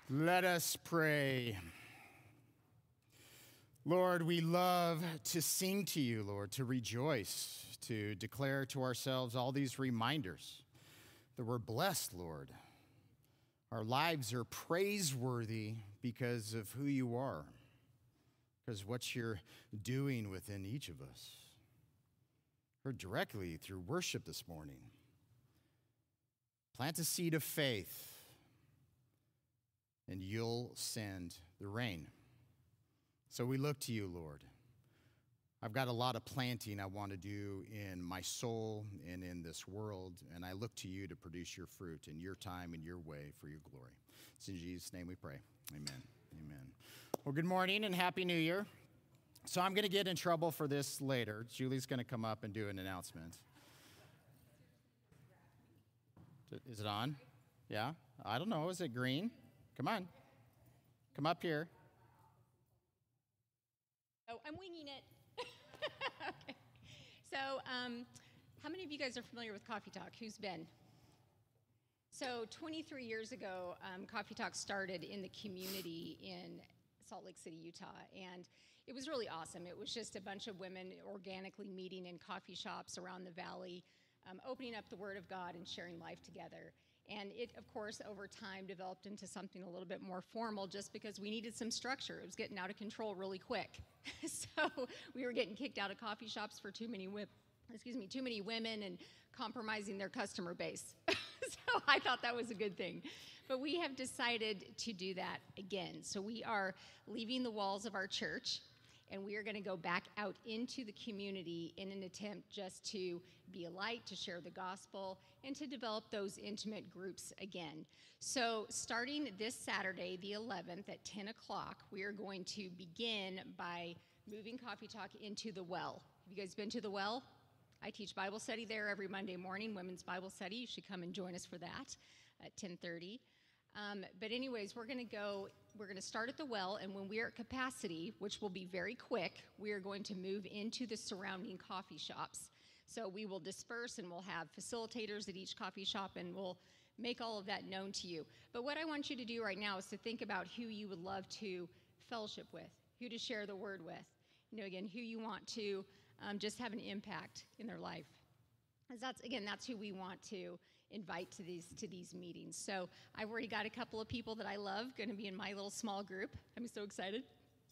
Let us pray. Lord, we love to sing to you, Lord, to rejoice, to declare to ourselves all these reminders that we're blessed, Lord. Our lives are praiseworthy because of who you are, because what you're doing within each of us. Heard directly through worship this morning. Plant a seed of faith, and you'll send the rain. So we look to you, Lord. I've got a lot of planting I want to do in my soul and in this world, and I look to you to produce your fruit in your time and your way for your glory. It's in Jesus' name we pray. Amen. Amen. Well, good morning and Happy New Year. So I'm going to get in trouble for this later. Julie's going to come up and do an announcement. Is it on? Yeah? I don't know. Is it green? Come on. Come up here. Oh, I'm winging it. Okay. So, how many of you guys are familiar with Coffee Talk? Who's been? So, 23 years ago, Coffee Talk started in the community in Salt Lake City, Utah, and it was really awesome. It was just a bunch of women organically meeting in coffee shops around the valley, opening up the Word of God and sharing life together. And it, of course, over time developed into something a little bit more formal just because we needed some structure. It was getting out of control really quick. So we were getting kicked out of coffee shops for too many women and compromising their customer base. So I thought that was a good thing. But we have decided to do that again. So we are leaving the walls of our church, and we are going to go back out into the community in an attempt just to be a light, to share the gospel, and to develop those intimate groups again. So starting this Saturday, the 11th at 10 o'clock, we are going to begin by moving Coffee Talk into the Well. Have you guys been to the Well? I teach Bible study there every Monday morning, women's Bible study. You should come and join us for that at 10:30. But anyways, we're going to start at the Well, and when we are at capacity, which will be very quick, we are going to move into the surrounding coffee shops. So we will disperse, and we'll have facilitators at each coffee shop, and we'll make all of that known to you. But what I want you to do right now is to think about who you would love to fellowship with, who to share the word with, again, who you want to just have an impact in their life. That's who we want to invite to these meetings. So I've already got a couple of people that I love going to be in my little small group. I'm so excited.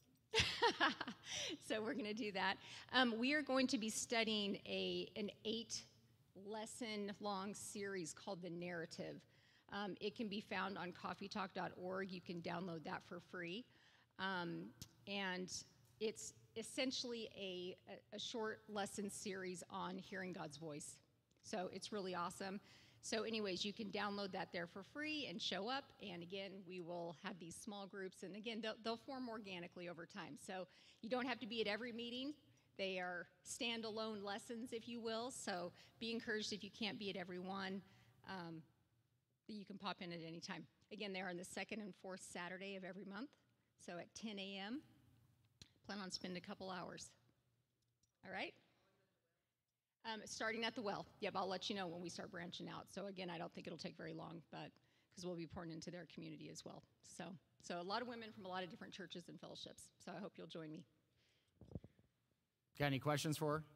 So we're going to do that. We are going to be studying an 8-lesson long series called The Narrative. It can be found on coffeetalk.org. You can download that for free. And it's essentially a short lesson series on hearing God's voice. So it's really awesome. So anyways, you can download that there for free and show up. And again, we will have these small groups. And again, they'll form organically over time. So you don't have to be at every meeting. They are standalone lessons, if you will. So be encouraged if you can't be at every one. You can pop in at any time. Again, they are on the second and fourth Saturday of every month. So at 10 a.m., plan on spending a couple hours. All right? Starting at the Well. Yep, I'll let you know when we start branching out. So again, I don't think it'll take very long, but because we'll be pouring into their community as well. So a lot of women from a lot of different churches and fellowships. So I hope you'll join me. Got any questions for her?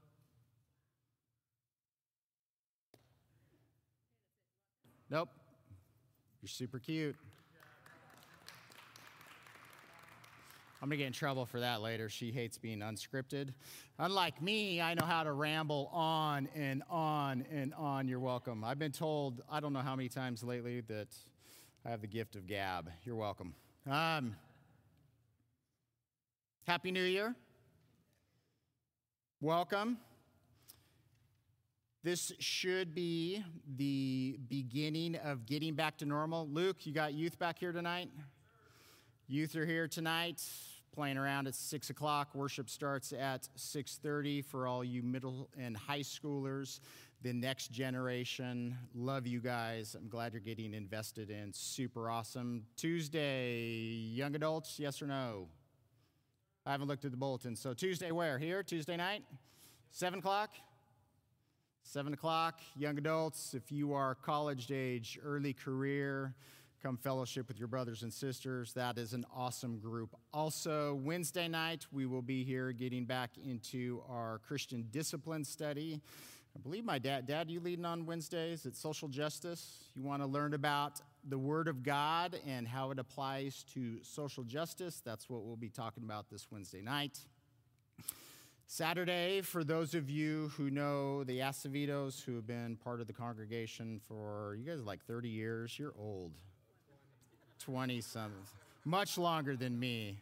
Nope. You're super cute. I'm going to get in trouble for that later. She hates being unscripted. Unlike me, I know how to ramble on and on and on. You're welcome. I've been told, I don't know how many times lately, that I have the gift of gab. You're welcome. Happy New Year. Welcome. This should be the beginning of getting back to normal. Luke, you got youth back here tonight? Youth are here tonight, playing around at 6 o'clock. Worship starts at 6:30 for all you middle and high schoolers. The next generation, love you guys. I'm glad you're getting invested in. Super awesome. Tuesday, young adults, yes or no? I haven't looked at the bulletin. So Tuesday where? Here? Tuesday night? 7 o'clock? 7 o'clock, young adults. If you are college age, early career, come fellowship with your brothers and sisters. That is an awesome group. Also, Wednesday night, we will be here getting back into our Christian discipline study. I believe my dad, you leading on Wednesdays? It's social justice. You want to learn about the Word of God and how it applies to social justice. That's what we'll be talking about this Wednesday night. Saturday, for those of you who know the Acevedos, who have been part of the congregation for, you guys are like 30 years. You're old. 20-something. Much longer than me.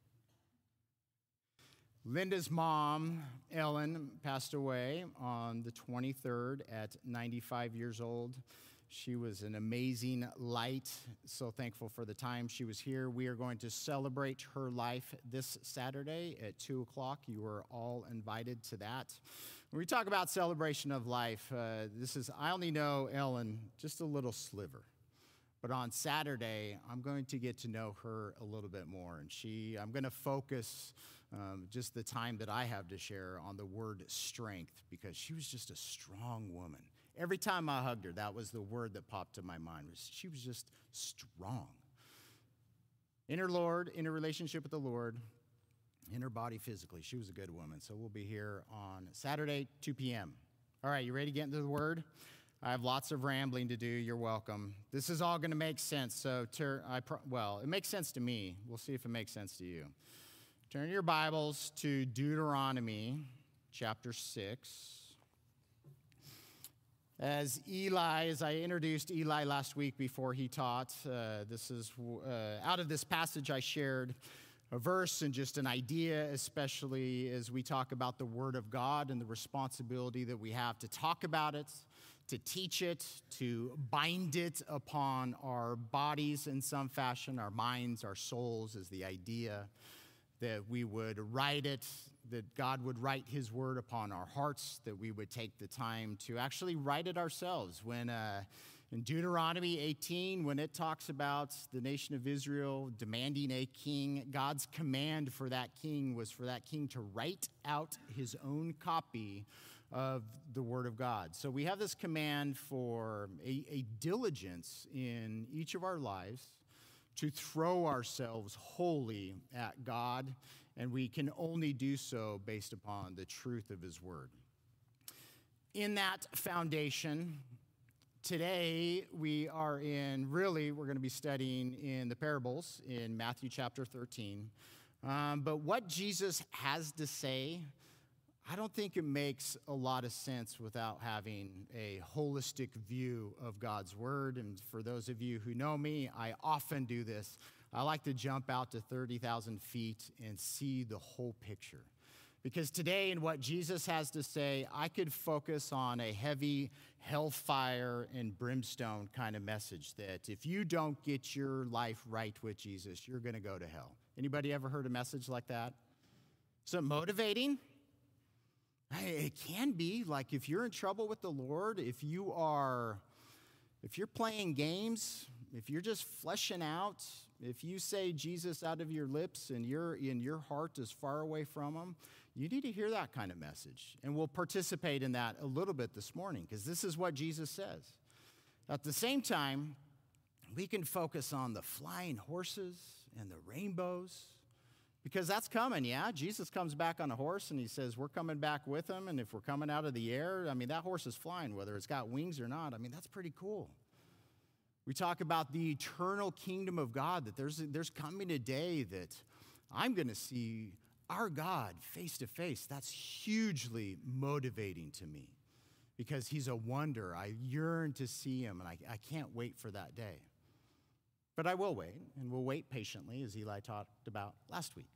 Linda's mom, Ellen, passed away on the 23rd at 95 years old. She was an amazing light. So thankful for the time she was here. We are going to celebrate her life this Saturday at 2 o'clock. You are all invited to that. When we talk about celebration of life, I only know Ellen just a little sliver. But on Saturday, I'm going to get to know her a little bit more. And I'm going to focus just the time that I have to share on the word strength, because she was just a strong woman. Every time I hugged her, that was the word that popped to my mind. She was just strong. In her relationship with the Lord, in her body physically, she was a good woman. So we'll be here on Saturday, 2 p.m. All right, you ready to get into the word? I have lots of rambling to do. You're welcome. This is all going to make sense. So, it makes sense to me. We'll see if it makes sense to you. Turn your Bibles to Deuteronomy chapter 6. As I introduced Eli last week before he taught, this is out of this passage I shared a verse and just an idea, especially as we talk about the Word of God and the responsibility that we have to talk about it, to teach it, to bind it upon our bodies in some fashion, our minds, our souls, is the idea that we would write it, that God would write his word upon our hearts, that we would take the time to actually write it ourselves. When in Deuteronomy 18, when it talks about the nation of Israel demanding a king, God's command for that king was for that king to write out his own copy of the Word of God. So we have this command for a diligence in each of our lives to throw ourselves wholly at God, and we can only do so based upon the truth of His Word. In that foundation, today we're going to be studying in the parables in Matthew chapter 13. But what Jesus has to say, I don't think it makes a lot of sense without having a holistic view of God's word. And for those of you who know me, I often do this. I like to jump out to 30,000 feet and see the whole picture. Because today, in what Jesus has to say, I could focus on a heavy hellfire and brimstone kind of message that if you don't get your life right with Jesus, you're going to go to hell. Anybody ever heard a message like that? Is it motivating? It can be. Like if you're in trouble with the Lord, if you're playing games, if you're just fleshing out, if you say Jesus out of your lips and your heart is far away from him, you need to hear that kind of message. And we'll participate in that a little bit this morning, because this is what Jesus says. At the same time, we can focus on the flying horses and the rainbows, because that's coming, yeah? Jesus comes back on a horse and he says, we're coming back with him. And if we're coming out of the air, that horse is flying, whether it's got wings or not. That's pretty cool. We talk about the eternal kingdom of God, that there's coming a day that I'm going to see our God face to face. That's hugely motivating to me, because he's a wonder. I yearn to see him, and I can't wait for that day. But I will wait, and we'll wait patiently, as Eli talked about last week.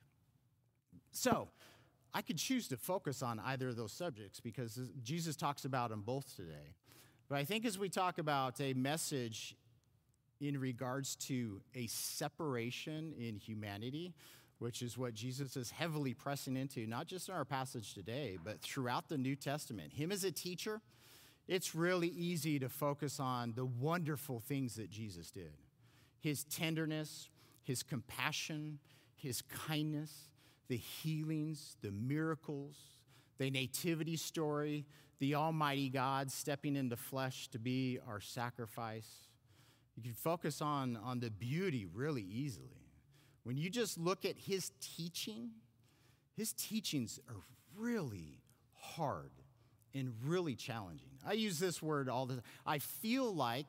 So I could choose to focus on either of those subjects, because Jesus talks about them both today. But I think as we talk about a message in regards to a separation in humanity, which is what Jesus is heavily pressing into, not just in our passage today, but throughout the New Testament. Him as a teacher, it's really easy to focus on the wonderful things that Jesus did. His tenderness, his compassion, his kindness, the healings, the miracles, the nativity story, the Almighty God stepping into flesh to be our sacrifice. You can focus on the beauty really easily. When you just look at his teachings are really hard and really challenging. I use this word all the time. I feel like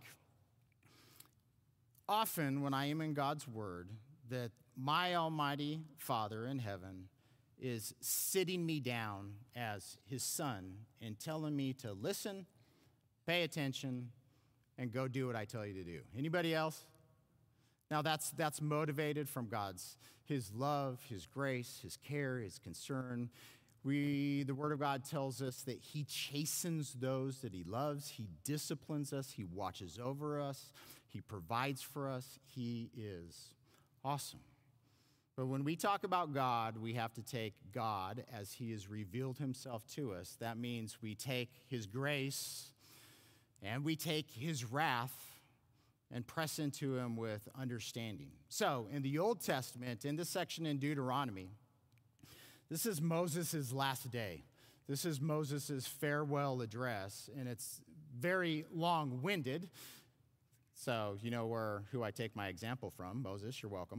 often when I am in God's word that my almighty Father in heaven is sitting me down as his son and telling me to listen, pay attention, and go do what I tell you to do. Anybody else? Now that's motivated from his love, his grace, his care, his concern. The Word of God tells us that he chastens those that he loves. He disciplines us. He watches over us. He provides for us. He is awesome. But when we talk about God, we have to take God as he has revealed himself to us. That means we take his grace and we take his wrath and press into him with understanding. So in the Old Testament, in this section in Deuteronomy, this is Moses' last day. This is Moses' farewell address, and it's very long-winded. So you know who I take my example from. Moses, you're welcome.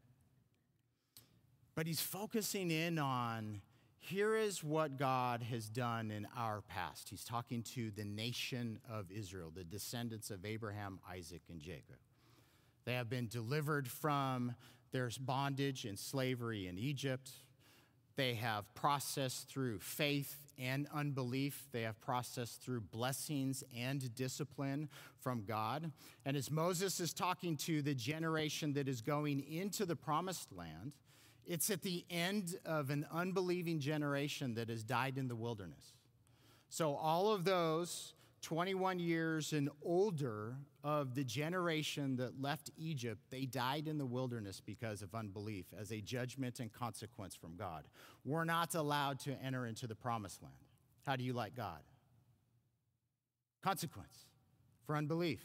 But he's focusing in on, here is what God has done in our past. He's talking to the nation of Israel, the descendants of Abraham, Isaac, and Jacob. They have been delivered from their bondage and slavery in Egypt. They have processed through faith and unbelief. They have processed through blessings and discipline from God. And as Moses is talking to the generation that is going into the promised land, it's at the end of an unbelieving generation that has died in the wilderness. So all of those 21 years and older of the generation that left Egypt, they died in the wilderness because of unbelief as a judgment and consequence from God. We're not allowed to enter into the promised land. How do you like God? Consequence for unbelief.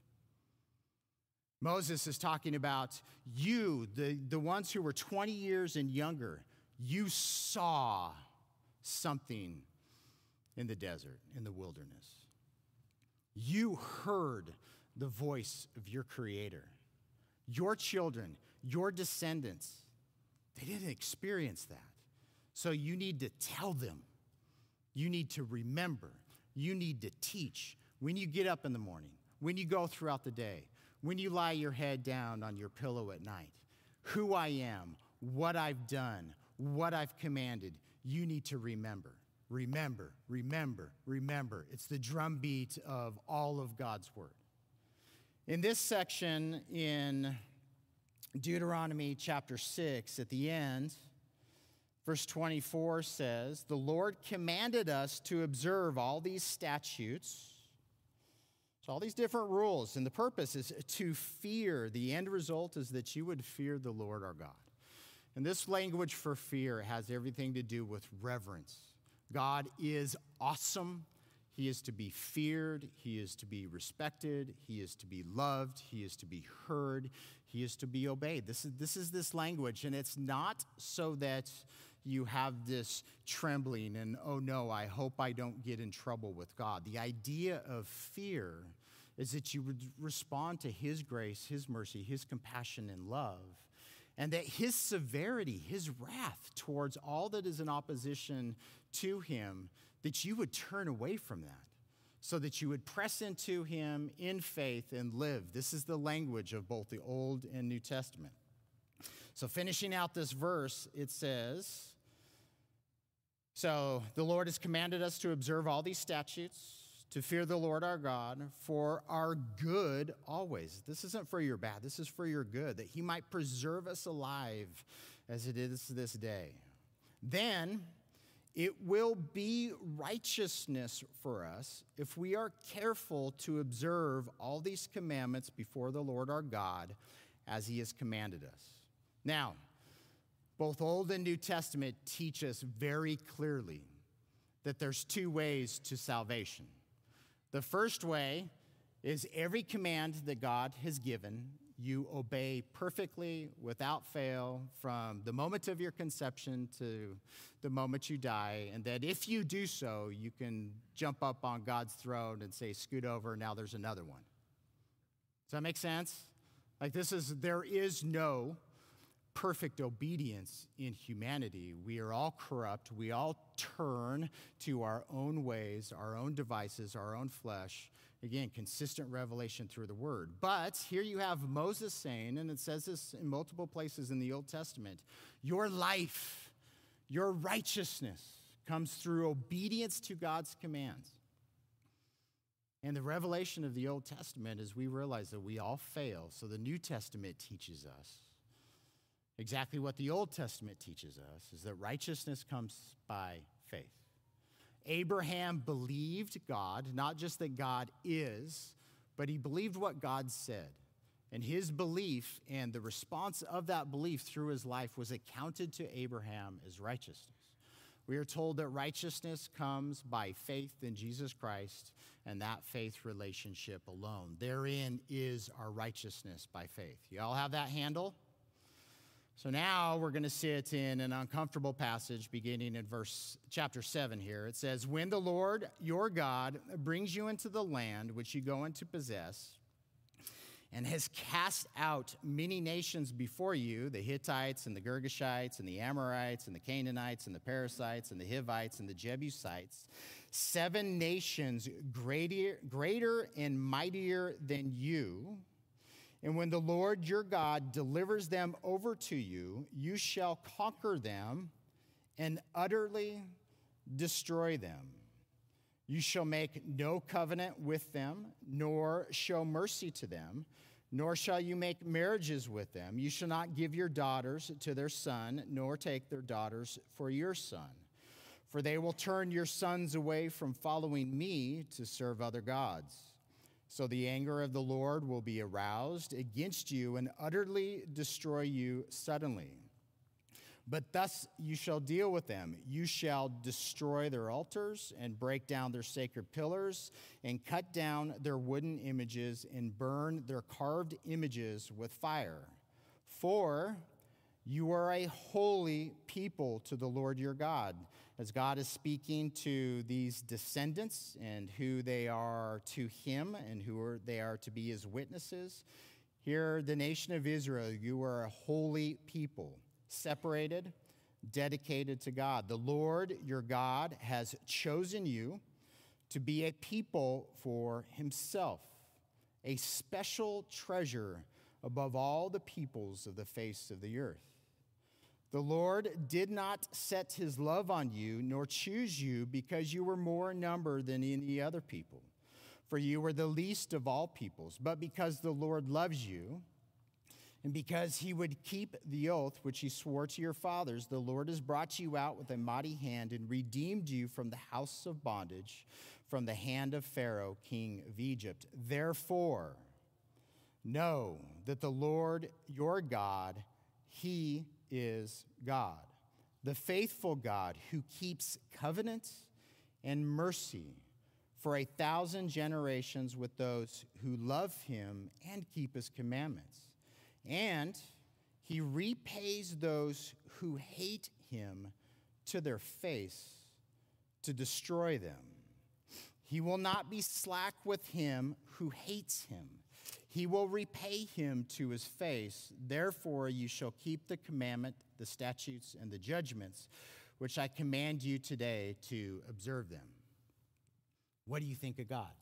Moses is talking about you, the ones who were 20 years and younger. You saw something in the desert, in the wilderness. You heard the voice of your Creator. Your children, your descendants, they didn't experience that. So you need to tell them. You need to remember. You need to teach. When you get up in the morning, when you go throughout the day, when you lie your head down on your pillow at night, who I am, what I've done, what I've commanded, you need to remember. Remember, remember, remember. It's the drumbeat of all of God's word. In this section in Deuteronomy chapter 6, at the end, verse 24 says, "The Lord commanded us to observe all these statutes." So all these different rules, and the purpose is to fear. The end result is that you would fear the Lord our God. And this language for fear has everything to do with reverence. God is awesome. He is to be feared. He is to be respected. He is to be loved. He is to be heard. He is to be obeyed. This is this language, and it's not so that you have this trembling and, oh no, I hope I don't get in trouble with God. The idea of fear is that you would respond to his grace, his mercy, his compassion and love, and that his severity, his wrath towards all that is in opposition to him, that you would turn away from that so that you would press into him in faith and live. This is the language of both the Old and New Testament. So finishing out this verse, it says, so the Lord has commanded us to observe all these statutes, to fear the Lord our God for our good always. This isn't for your bad. This is for your good, that he might preserve us alive as it is this day. Then it will be righteousness for us if we are careful to observe all these commandments before the Lord our God as he has commanded us. Now, both Old and New Testament teach us very clearly that there's two ways to salvation. The first way is every command that God has given, you obey perfectly, without fail, from the moment of your conception to the moment you die, and that if you do so, you can jump up on God's throne and say, scoot over, now there's another one. Does that make sense? Like there is no perfect obedience in humanity. We are all corrupt. We all turn to our own ways, our own devices, our own flesh. Again, consistent revelation through the word. But here you have Moses saying, and it says this in multiple places in the Old Testament, your life, your righteousness comes through obedience to God's commands. And the revelation of the Old Testament is we realize that we all fail. So the New Testament teaches us exactly what the Old Testament teaches us, is that righteousness comes by faith. Abraham believed God, not just that God is, but he believed what God said. And his belief and the response of that belief through his life was accounted to Abraham as righteousness. We are told that righteousness comes by faith in Jesus Christ and that faith relationship alone. Therein is our righteousness by faith. You all have that handle? So now we're going to sit in an uncomfortable passage beginning in chapter 7 here. It says, when the Lord your God brings you into the land which you go in to possess, and has cast out many nations before you, the Hittites and the Girgashites and the Amorites and the Canaanites and the Perizzites and the Hivites and the Jebusites, 7 nations greater and mightier than you. And when the Lord your God delivers them over to you, you shall conquer them and utterly destroy them. You shall make no covenant with them, nor show mercy to them, nor shall you make marriages with them. You shall not give your daughters to their son, nor take their daughters for your son. For they will turn your sons away from following me to serve other gods. So the anger of the Lord will be aroused against you and utterly destroy you suddenly. But thus you shall deal with them. You shall destroy their altars and break down their sacred pillars and cut down their wooden images and burn their carved images with fire. For you are a holy people to the Lord your God. As God is speaking to these descendants and who they are to him and they are to be his witnesses, here, the nation of Israel, you are a holy people, separated, dedicated to God. The Lord your God has chosen you to be a people for himself, a special treasure above all the peoples of the face of the earth. The Lord did not set his love on you, nor choose you because you were more in number than any other people, for you were the least of all peoples, but because the Lord loves you, and because he would keep the oath which he swore to your fathers, the Lord has brought you out with a mighty hand and redeemed you from the house of bondage, from the hand of Pharaoh, king of Egypt. Therefore, know that the Lord your God, he is God, the faithful God who keeps covenant and mercy for 1,000 generations with those who love him and keep his commandments. And he repays those who hate him to their face to destroy them. He will not be slack with him who hates him. He will repay him to his face. Therefore, you shall keep the commandment, the statutes, and the judgments, which I command you today to observe them. What do you think of God?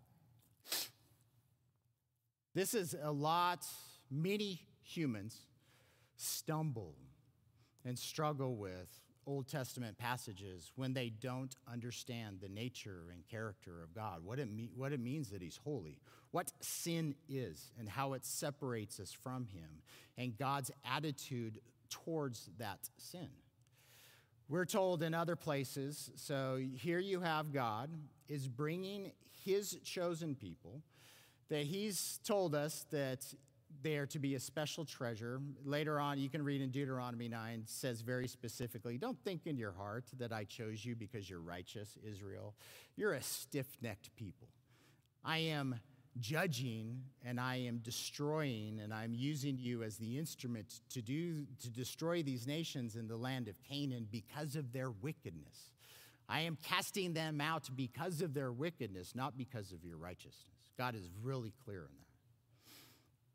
This is many humans stumble and struggle with Old Testament passages when they don't understand the nature and character of God, what it means that he's holy, what sin is and how it separates us from him, and God's attitude towards that sin. We're told in other places, so here you have God is bringing his chosen people, that he's told us that they are to be a special treasure. Later on, you can read in Deuteronomy 9, says very specifically, don't think in your heart that I chose you because you're righteous, Israel. You're a stiff-necked people. I am judging and I am destroying and I'm using you as the instrument to destroy these nations in the land of Canaan because of their wickedness. I am casting them out because of their wickedness, not because of your righteousness. God is really clear in that.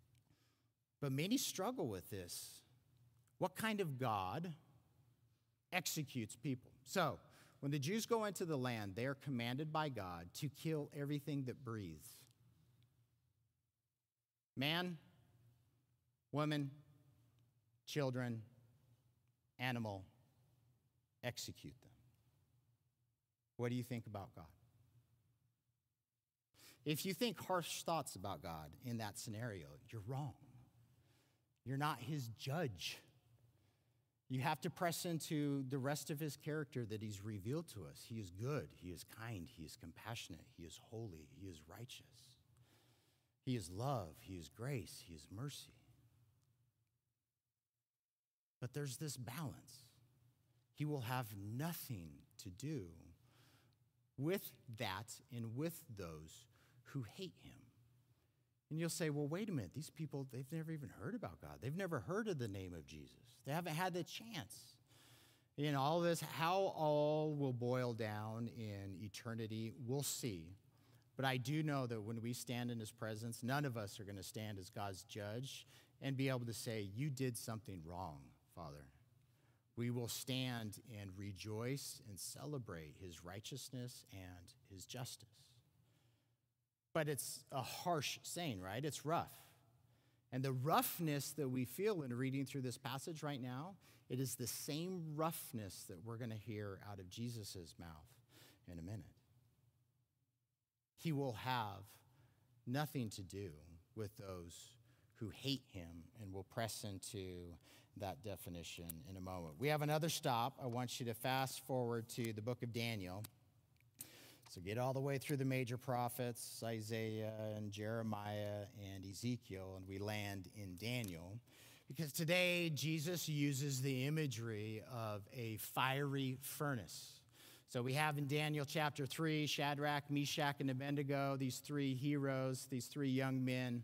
But many struggle with this. What kind of God executes people? So, when the Jews go into the land, they are commanded by God to kill everything that breathes. Man, woman, children, animal, execute them. What do you think about God? If you think harsh thoughts about God in that scenario, you're wrong. You're not his judge. You have to press into the rest of his character that he's revealed to us. He is good, he is kind, he is compassionate, he is holy, he is righteous. He is love, he is grace, he is mercy. But there's this balance. He will have nothing to do with that and with those who hate him. And you'll say, well, wait a minute. These people, they've never even heard about God. They've never heard of the name of Jesus. They haven't had the chance. In all this, how all will boil down in eternity, we'll see. But I do know that when we stand in his presence, none of us are going to stand as God's judge and be able to say, you did something wrong, Father. We will stand and rejoice and celebrate his righteousness and his justice. But it's a harsh saying, right? It's rough. And the roughness that we feel in reading through this passage right now, it is the same roughness that we're going to hear out of Jesus' mouth in a minute. He will have nothing to do with those who hate him, and we'll press into that definition in a moment. We have another stop. I want you to fast forward to the book of Daniel. So get all the way through the major prophets, Isaiah and Jeremiah and Ezekiel, and we land in Daniel. Because today, Jesus uses the imagery of a fiery furnace. So we have in Daniel chapter 3, Shadrach, Meshach, and Abednego, these three heroes, these three young men.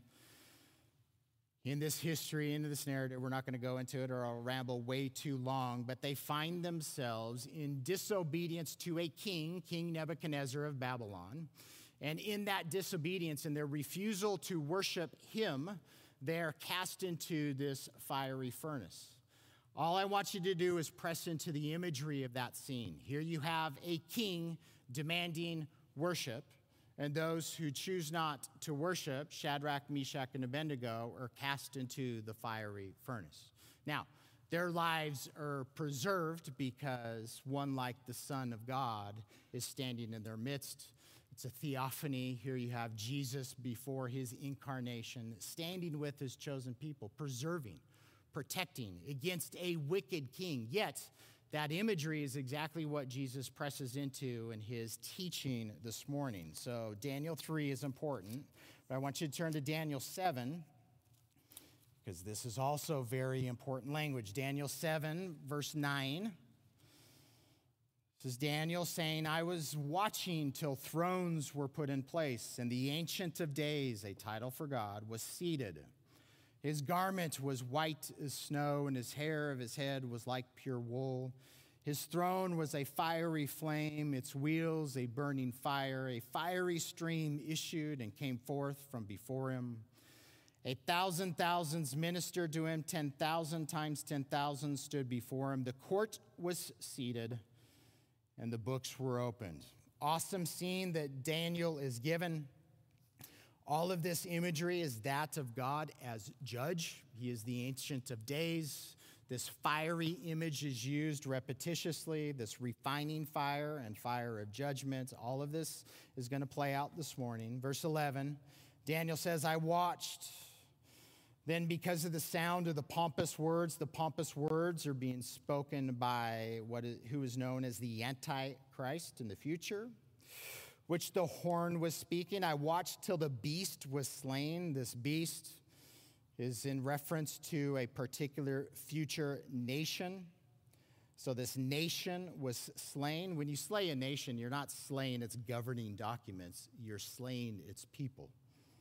In this history, into this narrative, we're not going to go into it or I'll ramble way too long, but they find themselves in disobedience to a king, King Nebuchadnezzar of Babylon. And in that disobedience and their refusal to worship him, they're cast into this fiery furnace. All I want you to do is press into the imagery of that scene. Here you have a king demanding worship. And those who choose not to worship, Shadrach, Meshach, and Abednego, are cast into the fiery furnace. Now, their lives are preserved because one like the Son of God is standing in their midst. It's a theophany. Here you have Jesus before his incarnation, standing with his chosen people, preserving, protecting against a wicked king. Yet, that imagery is exactly what Jesus presses into in his teaching this morning. So Daniel 3 is important, but I want you to turn to Daniel 7, because this is also very important language. Daniel 7, verse 9. This is Daniel saying, I was watching till thrones were put in place, and the Ancient of Days, a title for God, was seated. His garment was white as snow, and his hair of his head was like pure wool. His throne was a fiery flame, its wheels a burning fire. A fiery stream issued and came forth from before him. 1,000 thousands ministered to him, 10,000 times 10,000 stood before him. The court was seated, and the books were opened. Awesome scene that Daniel is given. All of this imagery is that of God as judge. He is the Ancient of Days. This fiery image is used repetitiously, this refining fire and fire of judgment. All of this is going to play out this morning. Verse 11, Daniel says, I watched. Then because of the sound of the pompous words are being spoken by who is known as the Antichrist in the future, which the horn was speaking. I watched till the beast was slain. This beast is in reference to a particular future nation. So this nation was slain. When you slay a nation, you're not slaying its governing documents. You're slaying its people.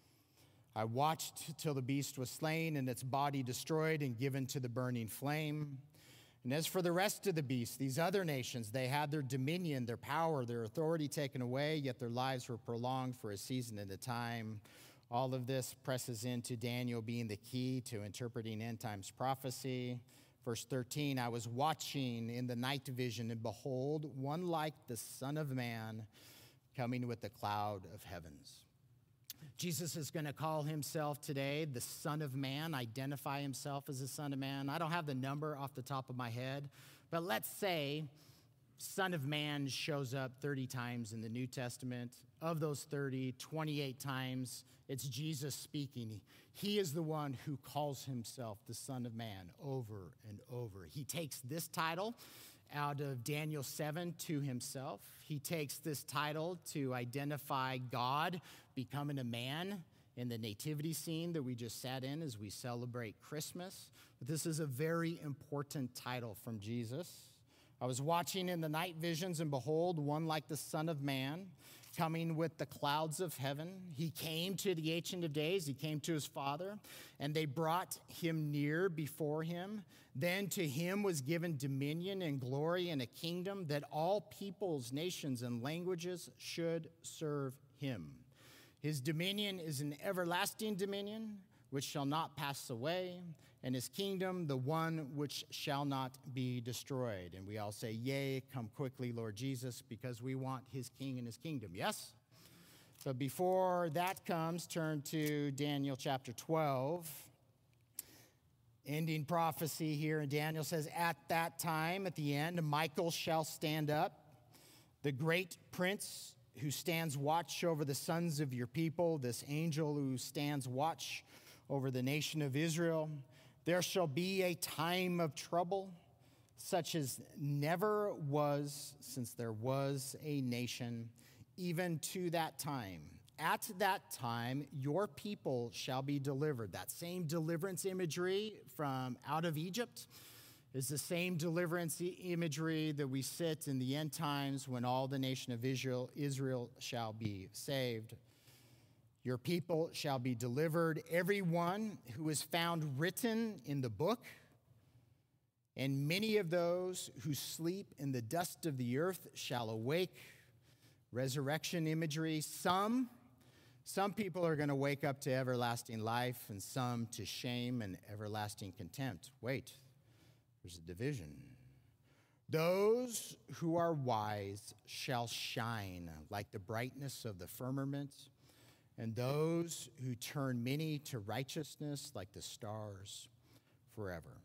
I watched till the beast was slain and its body destroyed and given to the burning flame. And as for the rest of the beasts, these other nations, they had their dominion, their power, their authority taken away, yet their lives were prolonged for a season and a time. All of this presses into Daniel being the key to interpreting end times prophecy. Verse 13, I was watching in the night vision, and behold, one like the Son of Man coming with the cloud of heavens. Jesus is going to call himself today the Son of Man, identify himself as the Son of Man. I don't have the number off the top of my head, but let's say Son of Man shows up 30 times in the New Testament. Of those 30, 28 times, it's Jesus speaking. He is the one who calls himself the Son of Man over and over. He takes this title out of Daniel 7 to himself. He takes this title to identify God becoming a man in the nativity scene that we just sat in as we celebrate Christmas. But this is a very important title from Jesus. I was watching in the night visions, and behold, one like the Son of Man coming with the clouds of heaven. He came to the Ancient of Days. He came to his Father, and they brought him near before him. Then to him was given dominion and glory and a kingdom that all peoples, nations, and languages should serve him. His dominion is an everlasting dominion which shall not pass away, and his kingdom the one which shall not be destroyed. And we all say, yea, come quickly, Lord Jesus, because we want his king and his kingdom. Yes? So before that comes, turn to Daniel chapter 12. Ending prophecy here, and Daniel says, at that time, at the end, Michael shall stand up, the great prince who stands watch over the sons of your people, this angel who stands watch over the nation of Israel. There shall be a time of trouble, such as never was since there was a nation, even to that time. At that time, your people shall be delivered. That same deliverance imagery from out of Egypt is the same deliverance imagery that we sit in the end times when all the nation of Israel shall be saved. Your people shall be delivered, everyone who is found written in the book, and many of those who sleep in the dust of the earth shall awake. Resurrection imagery. Some people are going to wake up to everlasting life, and some to shame and everlasting contempt. Wait, there's a division. Those who are wise shall shine like the brightness of the firmament, and those who turn many to righteousness like the stars forever.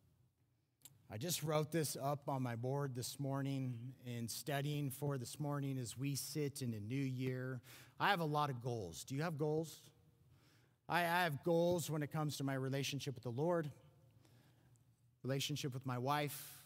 I just wrote this up on my board this morning in studying for this morning as we sit in a new year. I have a lot of goals. Do you have goals? I have goals when it comes to my relationship with the Lord, relationship with my wife,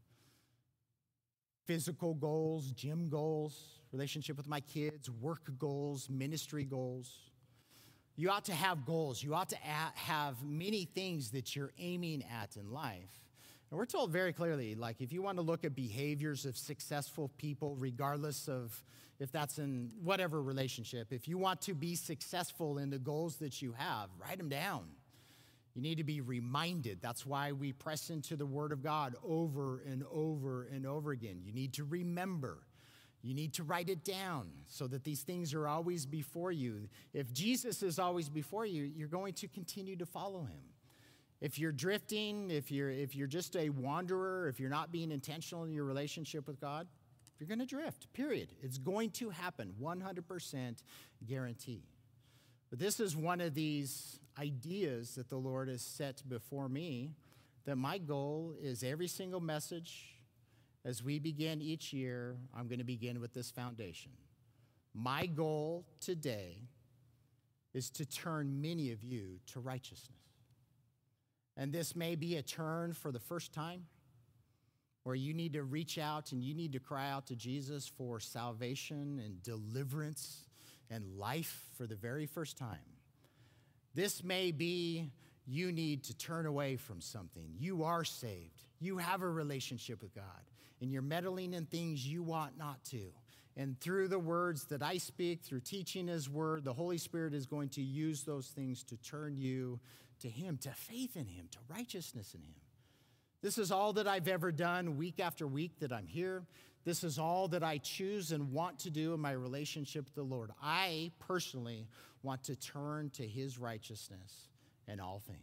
physical goals, gym goals, relationship with my kids, work goals, ministry goals. You ought to have goals. You ought to have many things that you're aiming at in life. And we're told very clearly, like, if you want to look at behaviors of successful people, regardless of if that's in whatever relationship, if you want to be successful in the goals that you have, write them down. You need to be reminded. That's why we press into the Word of God over and over and over again. You need to remember. You need to write it down so that these things are always before you. If Jesus is always before you, you're going to continue to follow him. If you're drifting, if you're just a wanderer, if you're not being intentional in your relationship with God, you're going to drift, period. It's going to happen, 100% guarantee. But this is one of these ideas that the Lord has set before me, that my goal is every single message, as we begin each year, I'm going to begin with this foundation. My goal today is to turn many of you to righteousness. And this may be a turn for the first time, where you need to reach out and you need to cry out to Jesus for salvation and deliverance and life for the very first time. This may be you need to turn away from something. You are saved. You have a relationship with God, and you're meddling in things you ought not to. And through the words that I speak, through teaching his word, the Holy Spirit is going to use those things to turn you to him, to faith in him, to righteousness in him. This is all that I've ever done week after week that I'm here. This is all that I choose and want to do in my relationship with the Lord. I personally want to turn to his righteousness in all things.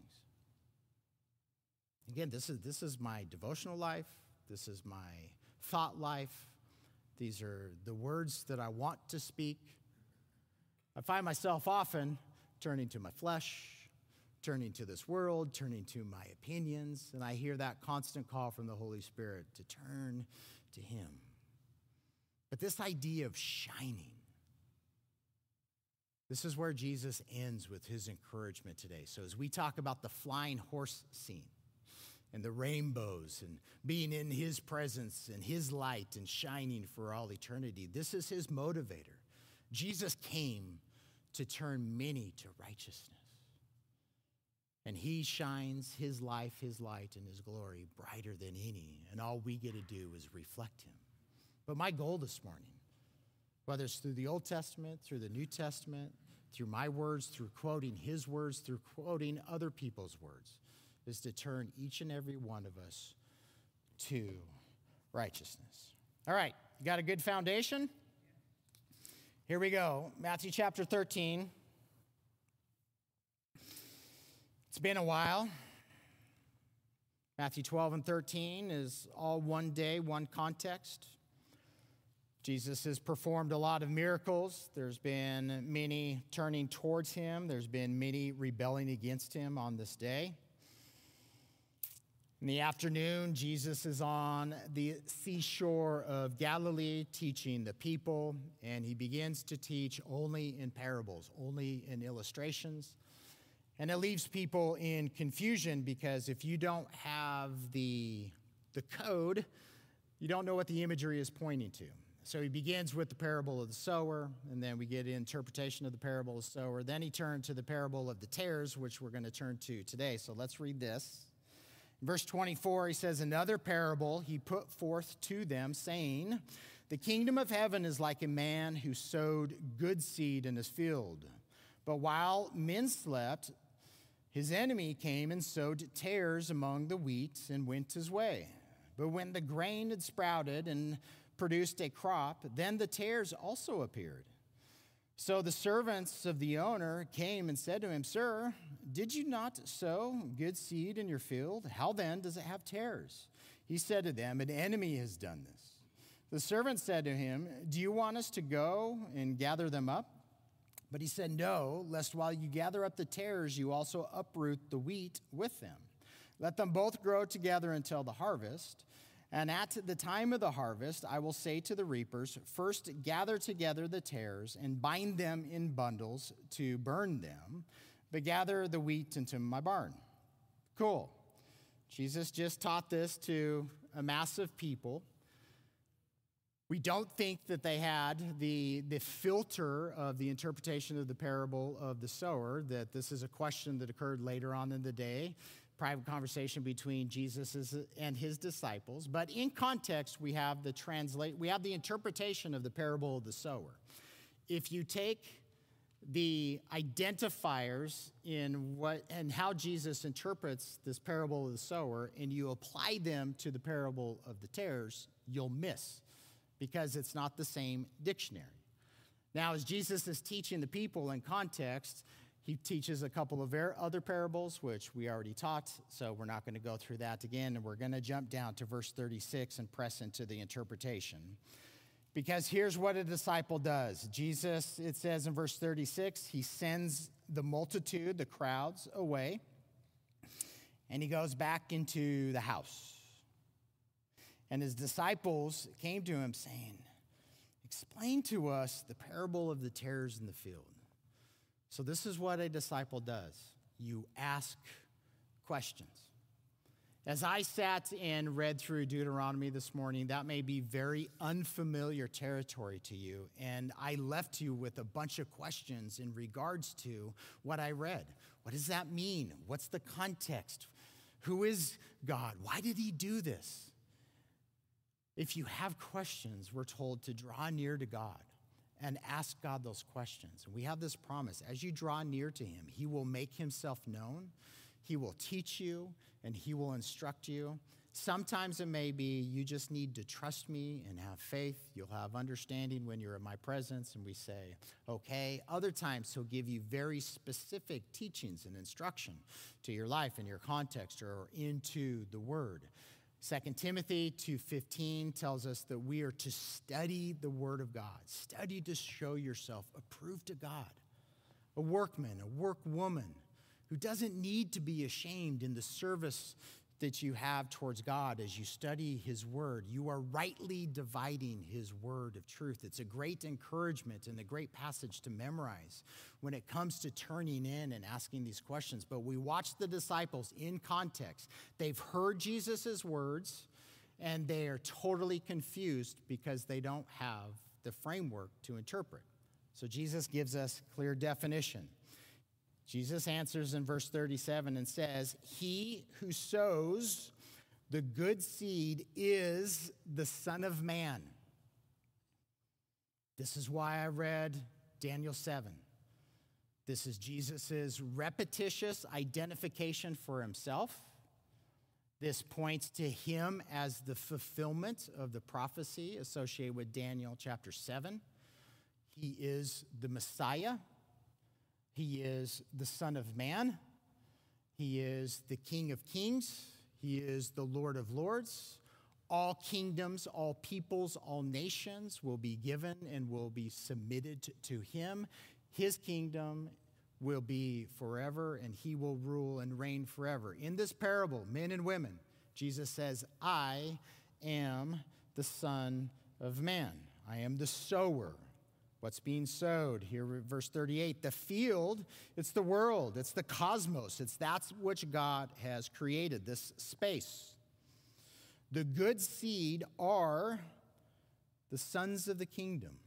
Again, this is my devotional life. This is my thought life. These are the words that I want to speak. I find myself often turning to my flesh, turning to this world, turning to my opinions, and I hear that constant call from the Holy Spirit to turn to him. But this idea of shining, this is where Jesus ends with his encouragement today. So as we talk about the flying horse scene and the rainbows and being in his presence and his light and shining for all eternity, this is his motivator. Jesus came to turn many to righteousness. And he shines his life, his light, and his glory brighter than any. And all we get to do is reflect him. But my goal this morning, whether it's through the Old Testament, through the New Testament, through my words, through quoting his words, through quoting other people's words, is to turn each and every one of us to righteousness. All right, you got a good foundation? Here we go. Matthew chapter 13. It's been a while. Matthew 12 and 13 is all one day, one context. Jesus has performed a lot of miracles. There's been many turning towards him. There's been many rebelling against him on this day. In the afternoon, Jesus is on the seashore of Galilee teaching the people, and he begins to teach only in parables, only in illustrations. And it leaves people in confusion because if you don't have the code, you don't know what the imagery is pointing to. So he begins with the parable of the sower, and then we get an interpretation of the parable of the sower. Then he turned to the parable of the tares, which we're going to turn to today. So let's read this. In verse 24, he says, "Another parable he put forth to them, saying, the kingdom of heaven is like a man who sowed good seed in his field. But while men slept, his enemy came and sowed tares among the wheat and went his way. But when the grain had sprouted and produced a crop, then the tares also appeared. So the servants of the owner came and said to him, 'Sir, did you not sow good seed in your field? How then does it have tares?' He said to them, 'An enemy has done this.' The servants said to him, 'Do you want us to go and gather them up?' But he said, 'No, lest while you gather up the tares, you also uproot the wheat with them. Let them both grow together until the harvest. And at the time of the harvest, I will say to the reapers, first gather together the tares and bind them in bundles to burn them, but gather the wheat into my barn.'" Cool. Jesus just taught this to a mass of people. We don't think that they had the filter of the interpretation of the parable of the sower, that this is a question that occurred later on in the day, private conversation between Jesus and his disciples. But in context, we have the interpretation of the parable of the sower. If you take the identifiers in what and how Jesus interprets this parable of the sower and you apply them to the parable of the tares, you'll miss, because it's not the same dictionary. Now, as Jesus is teaching the people in context, he teaches a couple of other parables, which we already taught, so we're not going to go through that again, and we're going to jump down to verse 36 and press into the interpretation. Because here's what a disciple does. Jesus, it says in verse 36, he sends the multitude, the crowds, away, and he goes back into the house. And his disciples came to him saying, "Explain to us the parable of the tares in the field." So this is what a disciple does. You ask questions. As I sat and read through Deuteronomy this morning, that may be very unfamiliar territory to you, and I left you with a bunch of questions in regards to what I read. What does that mean? What's the context? Who is God? Why did he do this? If you have questions, we're told to draw near to God and ask God those questions. And we have this promise. As you draw near to him, he will make himself known. He will teach you and he will instruct you. Sometimes it may be you just need to trust me and have faith. You'll have understanding when you're in my presence, and we say, okay. Other times he'll give you very specific teachings and instruction to your life and your context or into the word. 2 Timothy 2:15 tells us that we are to study the word of God. Study to show yourself approved to God. A workman, a workwoman who doesn't need to be ashamed in the service that you have towards God as you study his word. You are rightly dividing his word of truth. It's a great encouragement and a great passage to memorize when it comes to turning in and asking these questions. But we watch the disciples in context. They've heard Jesus' words, and they are totally confused because they don't have the framework to interpret. So Jesus gives us clear definition. Jesus answers in verse 37 and says, "He who sows the good seed is the Son of Man." This is why I read Daniel 7. This is Jesus' repetitious identification for himself. This points to him as the fulfillment of the prophecy associated with Daniel chapter 7. He is the Messiah. He is the Son of Man. He is the King of Kings. He is the Lord of Lords. All kingdoms, all peoples, all nations will be given and will be submitted to him. His kingdom will be forever, and he will rule and reign forever. In this parable, men and women, Jesus says, "I am the Son of Man. I am the sower." What's being sowed? Here, verse 38, the field, it's the world, it's the cosmos, it's that which God has created, this space. The good seed are the sons of the kingdom.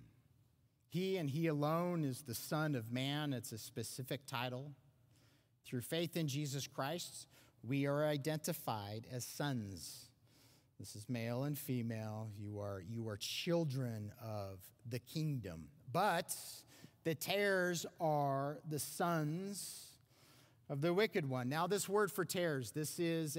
He and he alone is the Son of Man. It's a specific title. Through faith in Jesus Christ, we are identified as sons. This is male and female. You are children of the kingdom. But the tares are the sons of the wicked one. Now, this word for tares, this is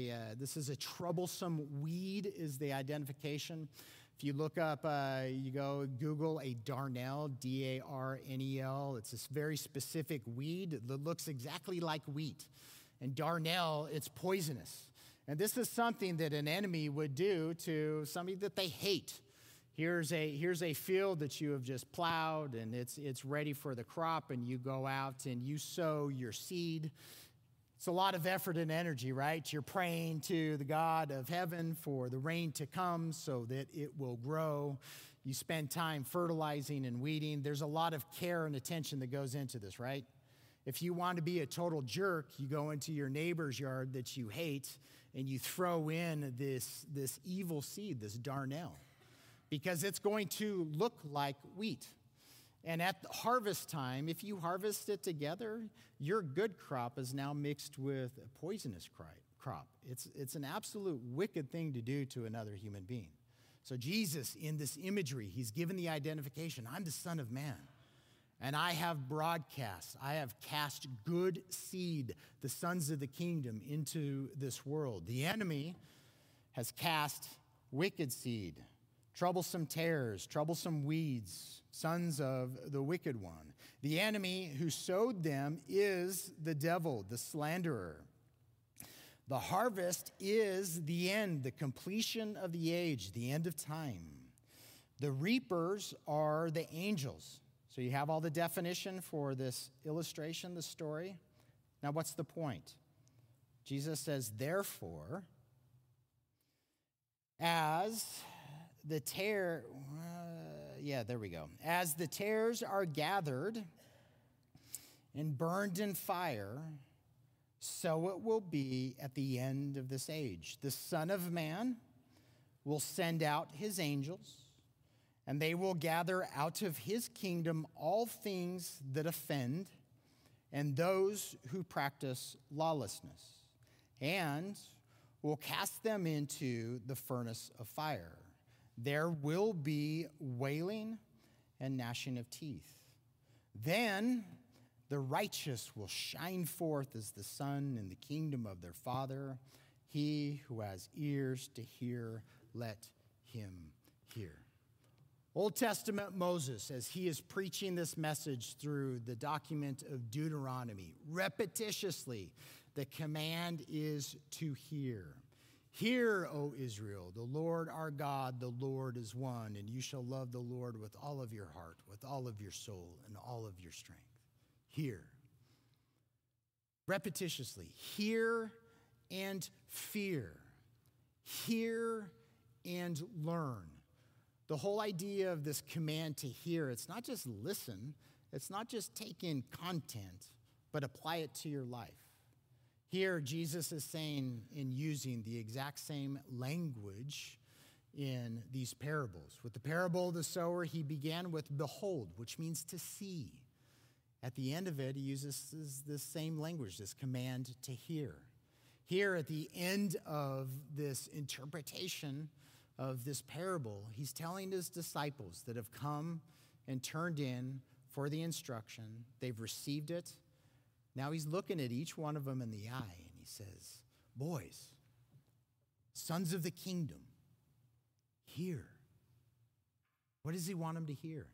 a troublesome weed, is the identification. If you look up, you go Google a darnel, D-A-R-N-E-L. It's this very specific weed that looks exactly like wheat. And darnel, it's poisonous. And this is something that an enemy would do to somebody that they hate. Here's a field that you have just plowed, and it's ready for the crop, and you go out and you sow your seed. It's a lot of effort and energy, right? You're praying to the God of heaven for the rain to come so that it will grow. You spend time fertilizing and weeding. There's a lot of care and attention that goes into this, right? If you want to be a total jerk, you go into your neighbor's yard that you hate, and you throw in this evil seed, this darnel, because it's going to look like wheat. And at the harvest time, if you harvest it together, your good crop is now mixed with a poisonous crop. It's an absolute wicked thing to do to another human being. So Jesus, in this imagery, he's given the identification, I'm the Son of Man. And I have cast good seed, the sons of the kingdom, into this world. The enemy has cast wicked seed, troublesome tares, troublesome weeds, sons of the wicked one. The enemy who sowed them is the devil, the slanderer. The harvest is the end, the completion of the age, the end of time. The reapers are the angels. So you have all the definition for this illustration, the story. Now, what's the point? Jesus says, therefore, as the tares are gathered and burned in fire, so it will be at the end of this age. The Son of Man will send out his angels, and they will gather out of his kingdom all things that offend and those who practice lawlessness, and will cast them into the furnace of fire. There will be wailing and gnashing of teeth. Then the righteous will shine forth as the sun in the kingdom of their Father. He who has ears to hear, let him hear. Old Testament Moses, as he is preaching this message through the document of Deuteronomy, repetitiously, the command is to hear. Hear, O Israel, the Lord our God, the Lord is one, and you shall love the Lord with all of your heart, with all of your soul, and all of your strength. Hear. Repetitiously, hear and fear. Hear and learn. The whole idea of this command to hear, it's not just listen, it's not just take in content, but apply it to your life. Here, Jesus is saying and using the exact same language in these parables. With the parable of the sower, he began with behold, which means to see. At the end of it, he uses this same language, this command to hear. Here, at the end of this interpretation of this parable, he's telling his disciples that have come and turned in for the instruction. They've received it. Now he's looking at each one of them in the eye, and he says, boys, sons of the kingdom, hear. What does he want them to hear?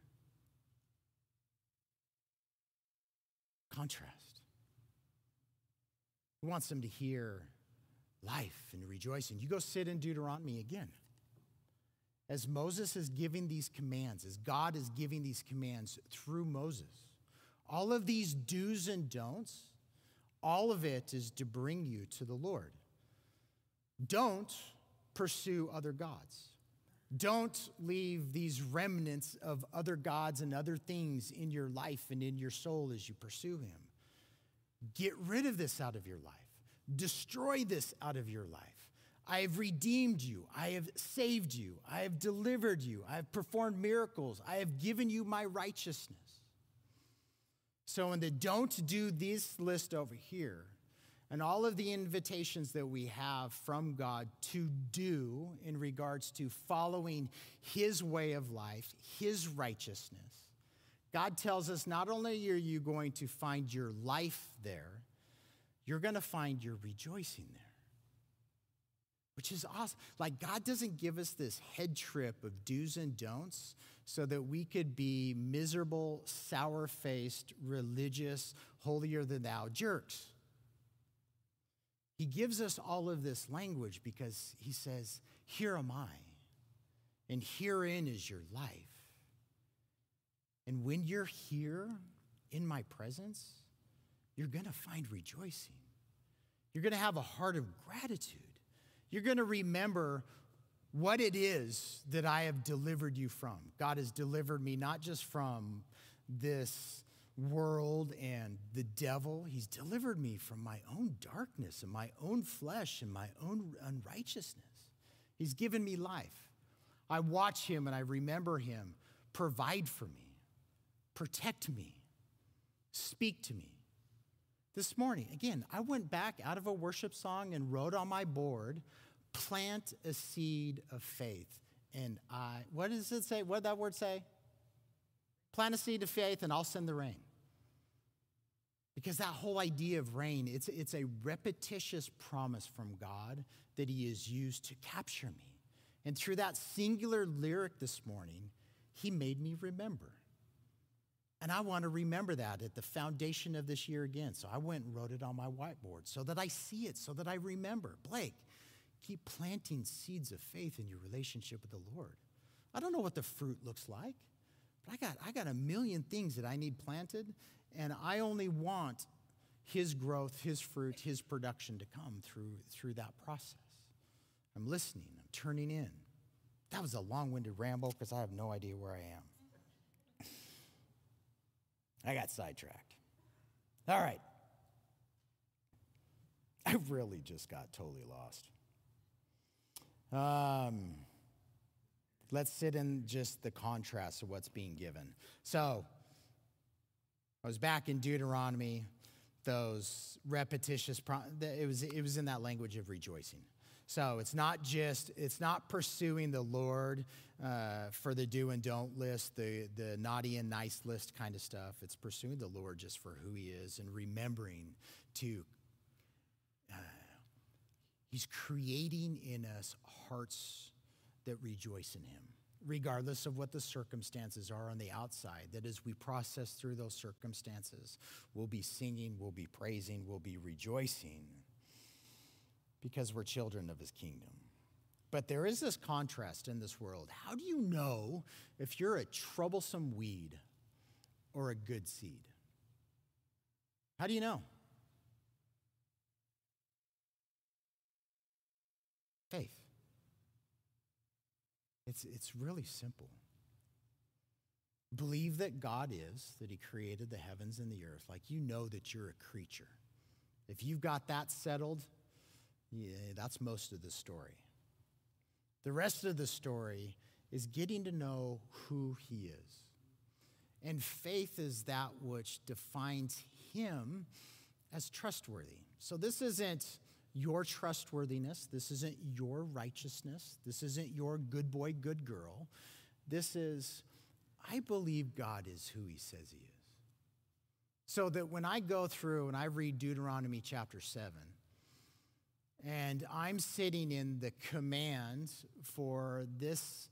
Contrast. He wants them to hear life and rejoicing. You go sit in Deuteronomy again. As Moses is giving these commands, as God is giving these commands through Moses, all of these do's and don'ts, all of it is to bring you to the Lord. Don't pursue other gods. Don't leave these remnants of other gods and other things in your life and in your soul as you pursue him. Get rid of this out of your life. Destroy this out of your life. I have redeemed you. I have saved you. I have delivered you. I have performed miracles. I have given you my righteousness. So in the don't do this list over here, and all of the invitations that we have from God to do in regards to following his way of life, his righteousness, God tells us not only are you going to find your life there, you're going to find your rejoicing there. Which is awesome. Like, God doesn't give us this head trip of do's and don'ts so that we could be miserable, sour-faced, religious, holier-than-thou jerks. He gives us all of this language because he says, here am I, and herein is your life. And when you're here in my presence, you're going to find rejoicing. You're going to have a heart of gratitude. You're going to remember what it is that I have delivered you from. God has delivered me not just from this world and the devil. He's delivered me from my own darkness and my own flesh and my own unrighteousness. He's given me life. I watch him and I remember him provide for me, protect me, speak to me. This morning, again, I went back out of a worship song and wrote on my board, plant a seed of faith. And what does it say? What did that word say? Plant a seed of faith and I'll send the rain. Because that whole idea of rain, it's a repetitious promise from God that he has used to capture me. And through that singular lyric this morning, he made me remember. And I want to remember that at the foundation of this year again. So I went and wrote it on my whiteboard so that I see it, so that I remember. Blake, keep planting seeds of faith in your relationship with the Lord. I don't know what the fruit looks like, but I got a million things that I need planted, and I only want his growth, his fruit, his production to come through that process. I'm listening. I'm turning in. That was a long-winded ramble because I have no idea where I am. I got sidetracked. All right. I really just got totally lost. Let's sit in just the contrast of what's being given. So, I was back in Deuteronomy, those repetitious, it was in that language of rejoicing. So it's not pursuing the Lord for the do and don't list, the naughty and nice list kind of stuff. It's pursuing the Lord just for who he is and remembering to He's creating in us hearts that rejoice in him, regardless of what the circumstances are on the outside, that as we process through those circumstances, we'll be singing, we'll be praising, we'll be rejoicing because we're children of his kingdom. But there is this contrast in this world. How do you know if you're a troublesome weed or a good seed? How do you know? Faith. It's really simple. Believe that God is, that he created the heavens and the earth. Like, you know that you're a creature. If you've got that settled, yeah, that's most of the story. The rest of the story is getting to know who he is. And faith is that which defines him as trustworthy. So this isn't your trustworthiness. This isn't your righteousness. This isn't your good boy, good girl. This is, I believe God is who he says he is. So that when I go through and I read Deuteronomy chapter 7, and I'm sitting in the command for this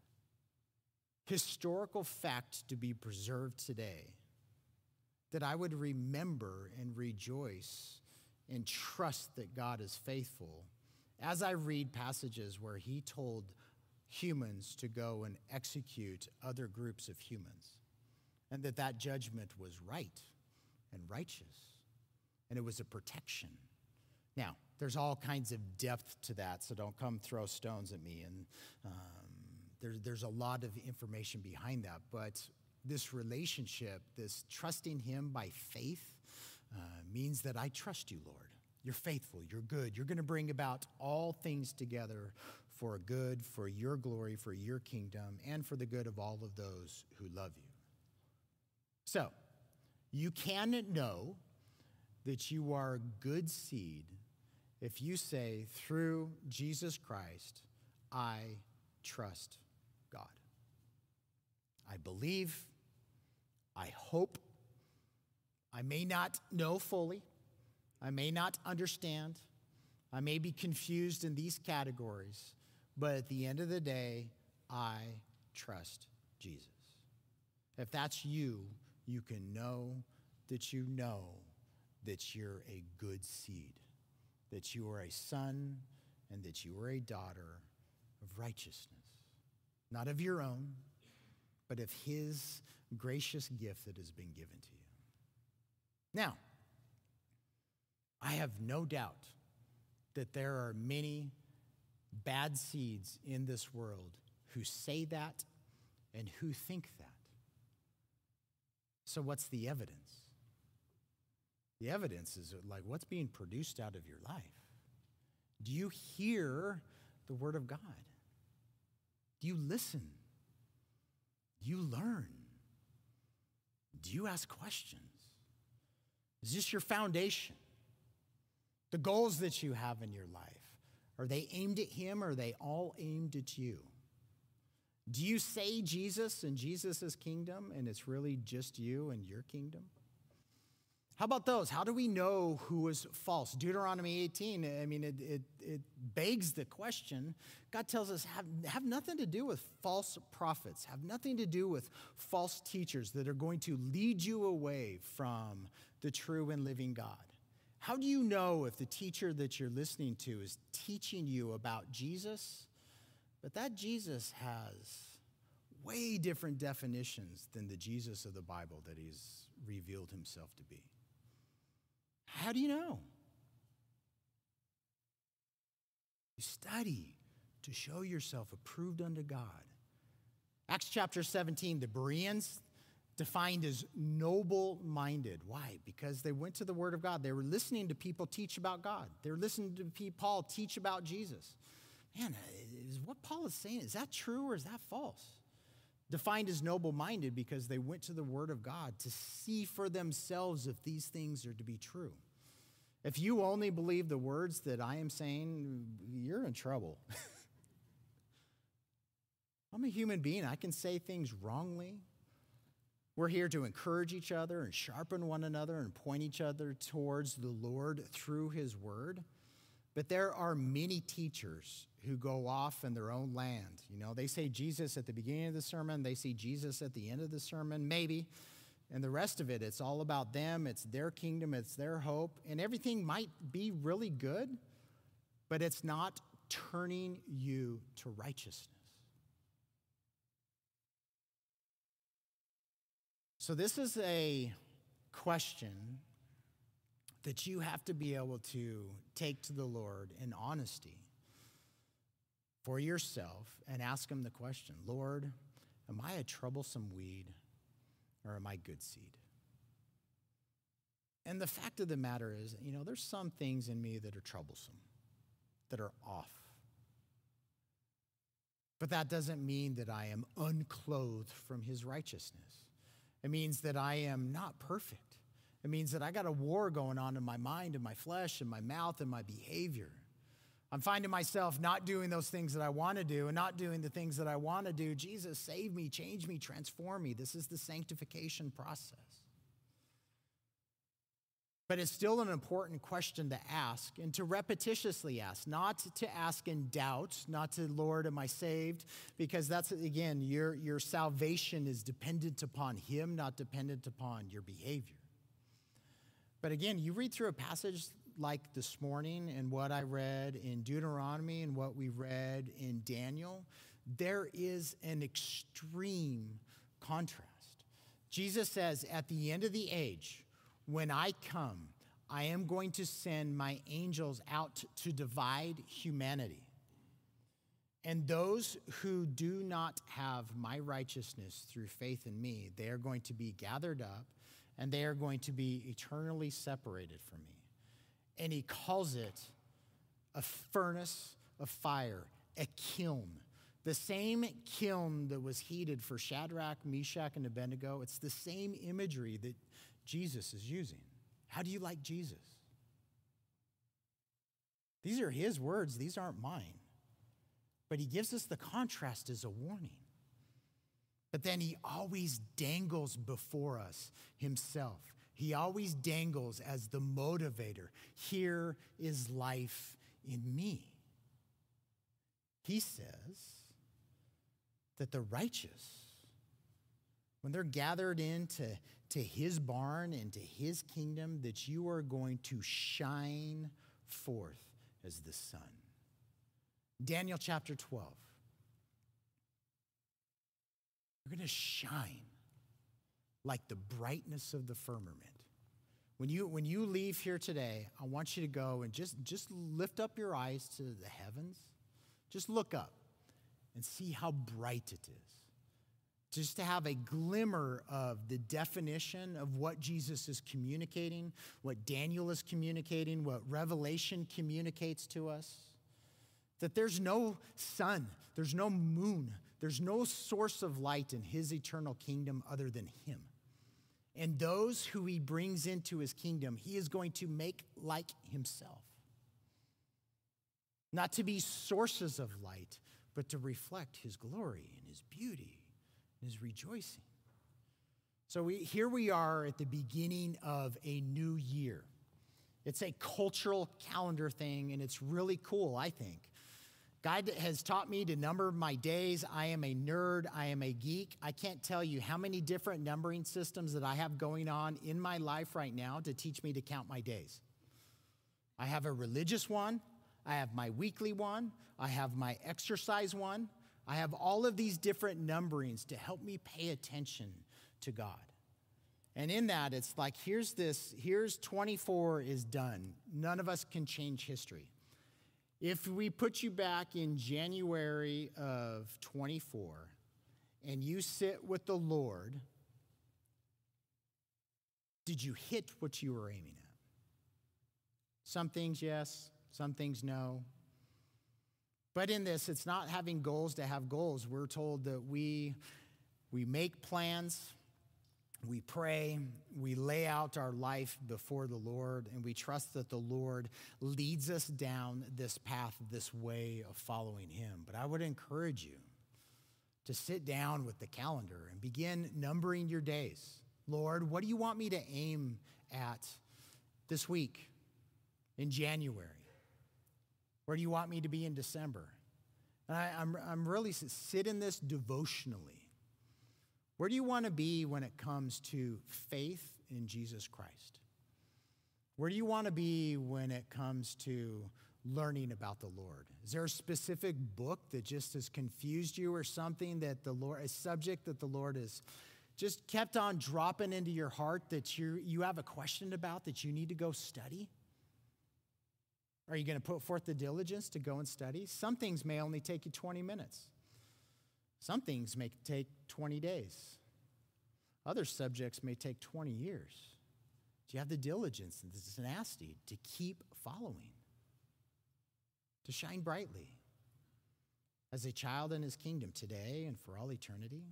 historical fact to be preserved today, that I would remember and rejoice and trust that God is faithful as I read passages where he told humans to go and execute other groups of humans, and that judgment was right and righteous, and it was a protection. Now, there's all kinds of depth to that, so don't come throw stones at me. And there's a lot of information behind that. But this relationship, this trusting him by faith, means that I trust you, Lord. You're faithful. You're good. You're going to bring about all things together for good, for your glory, for your kingdom, and for the good of all of those who love you. So, you can know that you are a good seed if you say, through Jesus Christ, I trust God. I believe, I hope, I may not know fully, I may not understand, I may be confused in these categories, but at the end of the day, I trust Jesus. If that's you, you can know that you're a good seed, that you are a son and that you are a daughter of righteousness, not of your own, but of his gracious gift that has been given to you. Now, I have no doubt that there are many bad seeds in this world who say that and who think that. So what's the evidence? The evidence is like what's being produced out of your life. Do you hear the word of God? Do you listen? Do you learn? Do you ask questions? Is this your foundation? The goals that you have in your life, are they aimed at him or are they all aimed at you? Do you say Jesus and Jesus' kingdom and it's really just you and your kingdom? How about those? How do we know who is false? Deuteronomy 18, I mean, it begs the question. God tells us have nothing to do with false prophets, have nothing to do with false teachers that are going to lead you away from the true and living God. How do you know if the teacher that you're listening to is teaching you about Jesus, but that Jesus has way different definitions than the Jesus of the Bible that he's revealed himself to be? How do you know? You study to show yourself approved unto God. Acts chapter 17, the Bereans defined as noble-minded. Why? Because they went to the Word of God. They were listening to people teach about God. They were listening to Paul teach about Jesus. Man, is what Paul is saying, is that true or is that false? Defined as noble-minded because they went to the Word of God to see for themselves if these things are to be true. If you only believe the words that I am saying, you're in trouble. I'm a human being. I can say things wrongly. We're here to encourage each other and sharpen one another and point each other towards the Lord through his word. But there are many teachers who go off in their own land. You know, they say Jesus at the beginning of the sermon, they see Jesus at the end of the sermon, maybe. And the rest of it, it's all about them, it's their kingdom, it's their hope. And everything might be really good, but it's not turning you to righteousness. So this is a question that you have to be able to take to the Lord in honesty for yourself and ask him the question, Lord, am I a troublesome weed or am I good seed? And the fact of the matter is, you know, there's some things in me that are troublesome, that are off. But that doesn't mean that I am unclothed from his righteousness. It means that I am not perfect. It means that I got a war going on in my mind and my flesh and my mouth and my behavior. I'm finding myself not doing those things that I want to do and not doing the things that I want to do. Jesus, save me, change me, transform me. This is the sanctification process. But it's still an important question to ask and to repetitiously ask, not to ask in doubt, not to, Lord, am I saved? Because that's, again, your salvation is dependent upon him, not dependent upon your behavior. But again, you read through a passage like this morning and what I read in Deuteronomy and what we read in Daniel, there is an extreme contrast. Jesus says, at the end of the age, when I come, I am going to send my angels out to divide humanity. And those who do not have my righteousness through faith in me, they are going to be gathered up and they are going to be eternally separated from me. And he calls it a furnace of fire, a kiln. The same kiln that was heated for Shadrach, Meshach, and Abednego, it's the same imagery that Jesus is using. How do you like Jesus? These are his words, these aren't mine. But he gives us the contrast as a warning. But then he always dangles before us himself. He always dangles as the motivator. Here is life in me. He says that the righteous, when they're gathered into his barn and to his kingdom, that you are going to shine forth as the sun. Daniel chapter 12. You're going to shine like the brightness of the firmament. When you leave here today, I want you to go and just lift up your eyes to the heavens. Just look up and see how bright it is. Just to have a glimmer of the definition of what Jesus is communicating, what Daniel is communicating, what Revelation communicates to us. That there's no sun, there's no moon, there's no source of light in his eternal kingdom other than him. And those who he brings into his kingdom, he is going to make like himself. Not to be sources of light, but to reflect his glory and his beauty and his rejoicing. So here we are at the beginning of a new year. It's a cultural calendar thing, and it's really cool, I think. God has taught me to number my days. I am a nerd. I am a geek. I can't tell you how many different numbering systems that I have going on in my life right now to teach me to count my days. I have a religious one. I have my weekly one. I have my exercise one. I have all of these different numberings to help me pay attention to God. And in that, it's like, here's 24 is done. None of us can change history. If we put you back in January of 24 and you sit with the Lord, did you hit what you were aiming at? Some things yes, some things no. But in this, it's not having goals to have goals. We're told that we make plans, we pray, we lay out our life before the Lord, and we trust that the Lord leads us down this path, this way of following him. But I would encourage you to sit down with the calendar and begin numbering your days. Lord, what do you want me to aim at this week in January? Where do you want me to be in December? And I'm really sit in this devotionally. Where do you want to be when it comes to faith in Jesus Christ? Where do you want to be when it comes to learning about the Lord? Is there a specific book that just has confused you, or something that the Lord, a subject that the Lord has just kept on dropping into your heart that you have a question about that you need to go study? Are you going to put forth the diligence to go and study? Some things may only take you 20 minutes. Some things may take 20 days. Other subjects may take 20 years. Do you have the diligence and the tenacity to keep following, to shine brightly as a child in his kingdom today and for all eternity?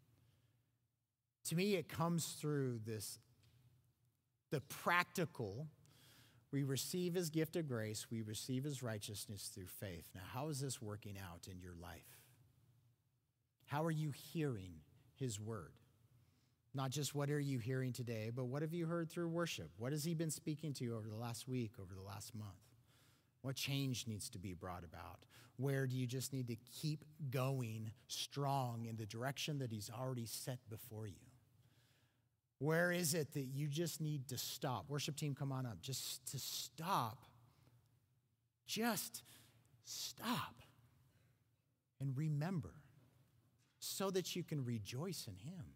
To me, it comes through the practical. We receive his gift of grace. We receive his righteousness through faith. Now, how is this working out in your life? How are you hearing his word? Not just what are you hearing today, but what have you heard through worship? What has he been speaking to you over the last week, over the last month? What change needs to be brought about? Where do you just need to keep going strong in the direction that he's already set before you? Where is it that you just need to stop? Worship team, come on up. Just to stop. Just stop and remember so that you can rejoice in him.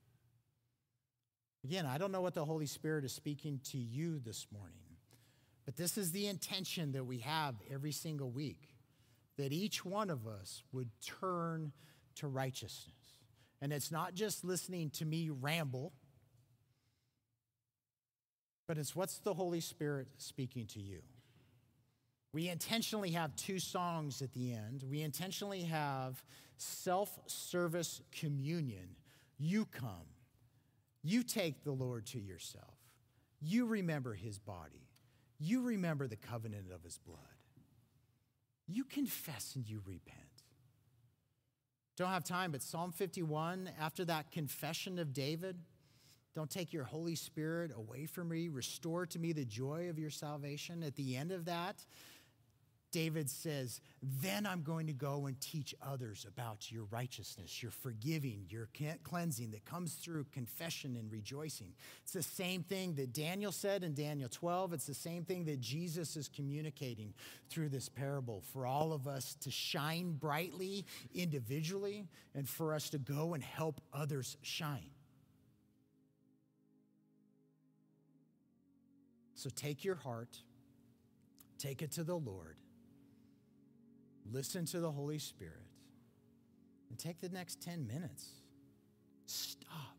Again, I don't know what the Holy Spirit is speaking to you this morning, but this is the intention that we have every single week, that each one of us would turn to righteousness. And it's not just listening to me ramble, but it's what's the Holy Spirit speaking to you. We intentionally have 2 songs at the end. We intentionally have self-service communion. You come. You take the Lord to yourself. You remember his body. You remember the covenant of his blood. You confess and you repent. Don't have time, but Psalm 51, after that confession of David, don't take your Holy Spirit away from me. Restore to me the joy of your salvation. At the end of that, David says, then I'm going to go and teach others about your righteousness, your forgiving, your cleansing that comes through confession and rejoicing. It's the same thing that Daniel said in Daniel 12. It's the same thing that Jesus is communicating through this parable for all of us to shine brightly individually and for us to go and help others shine. So take your heart, take it to the Lord, listen to the Holy Spirit, and take the next 10 minutes. Stop.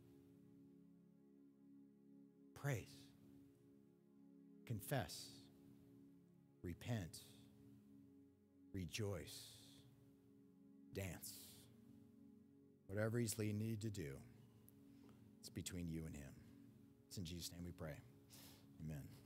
Praise. Confess. Repent. Rejoice. Dance. Whatever he's leading you to do, it's between you and him. It's in Jesus' name we pray. Amen.